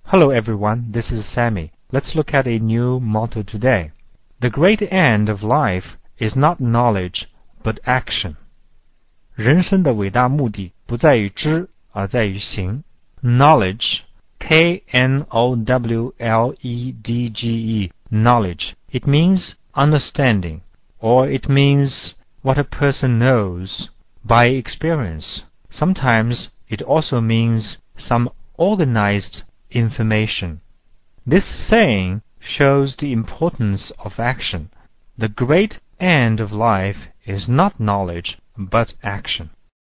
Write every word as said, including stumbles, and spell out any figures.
Hello everyone, this is Sammy. Let's look at a new motto today. The great end of life is not knowledge, but action. 人生的伟大目的不在于知，而在于行。Knowledge, K N O W L E D G E, knowledge. It means understanding, or it means what a person knows by experience. Sometimes it also means some organized information. This saying shows the importance of action. The great end of life is not knowledge, but action.